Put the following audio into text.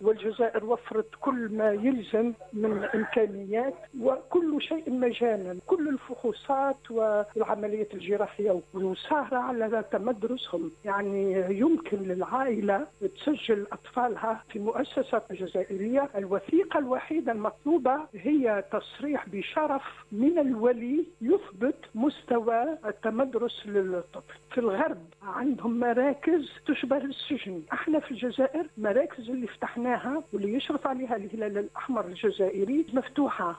والجزائر وفرت كل ما يلزم من إمكانيات وكل شيء مجانا، كل الفحوصات والعمليات الجراحية، وسهرة على تمدرسهم. يعني يمكن للعائلة تسجل أطفالها في مؤسسة جزائرية. الوثيقة الوحيدة المطلوبة هي تصريح بشرف من الولي يثبت مستوى التمدرس للطفل. في الغرب عندهم مراكز تشبه السجن. احنا في الجزائر مراكز اللي فتحناها واللي يشرف عليها الهلال الأحمر الجزائري مفتوحة